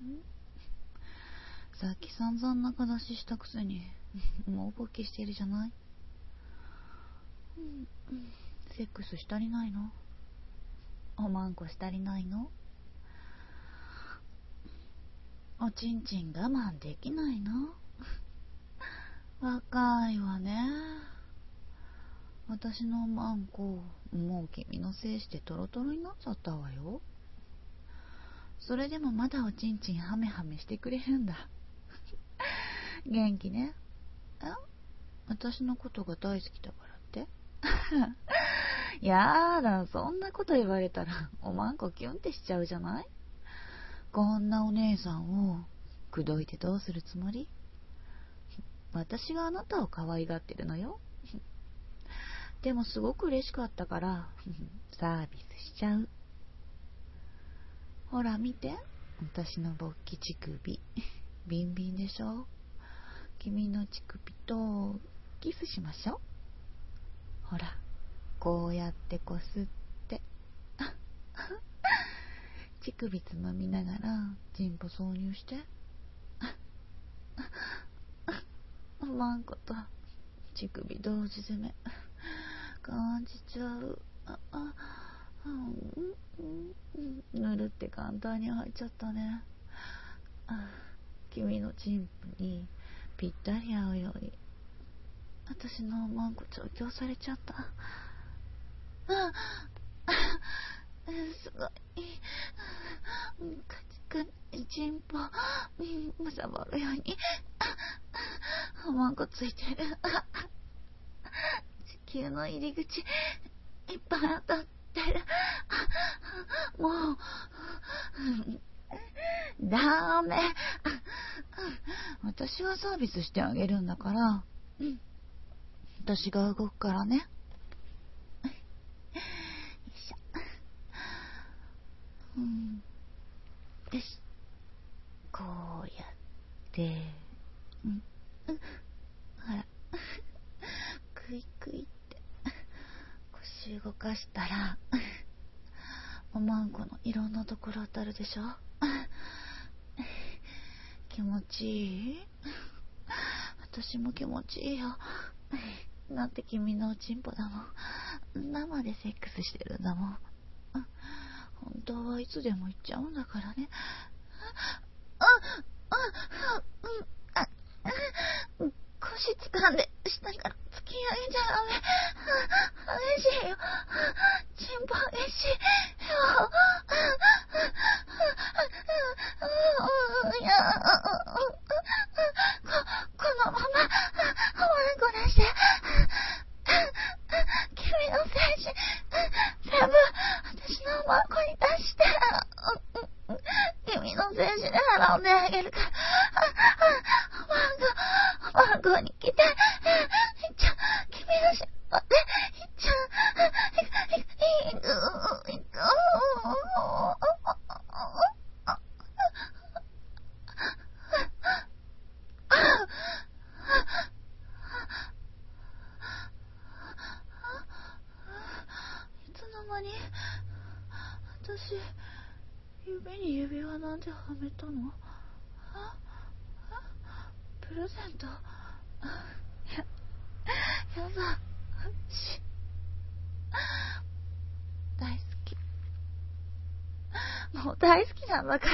さっき散々仲出ししたくせにもう勃起してるじゃない。セックスしたりないの？おまんこしたりないの？おちんちん我慢できないの？若いわね。私のおまんこもう君のせいしてトロトロになっちゃったわよ。それでもまだおちんちんハメハメしてくれるんだ。元気ね。私のことが大好きだからってやだ、そんなこと言われたらおまんこキュンってしちゃうじゃない。こんなお姉さんを口説いてどうするつもり？私があなたを可愛がってるのよ。でもすごく嬉しかったからサービスしちゃう。ほら見て、私の勃起乳首ビンビンでしょ。君の乳首とキスしましょう。ほら、こうやってこすって乳首つまみながらチンポ挿入しておまんこと乳首同時攻め感じちゃう。ぬるって簡単に入っちゃったね。君のチンポにぴったり合うように私のおまんこ調教されちゃった。すごいカチカチチンポむさぼるようにおまんこついてる。地球の入り口いっぱい当たってる。もうダメ。私はサービスしてあげるんだから、私が動くからね。よいしょ。よし、こうやってほらクイクイって腰動かしたらおまんこのいろんなところ当たるでしょ。気持ちいい？私も気持ちいいよ。だって君のおちんぽだもん。生でセックスしてるんだもん。本当はいつでも行っちゃうんだからね。腰掴んで下から突き上げちゃダメ。激しいよ。チンポ激しいよ。このままおまんこ出して。君の精子全部私のおまんこに出して。君の精子で洗うんであげるから。おまんこに来て。君の尻尾でいつの間に私指に指輪なんてはめたの？プレゼント？やだ。大好き。もう大好きなんだから。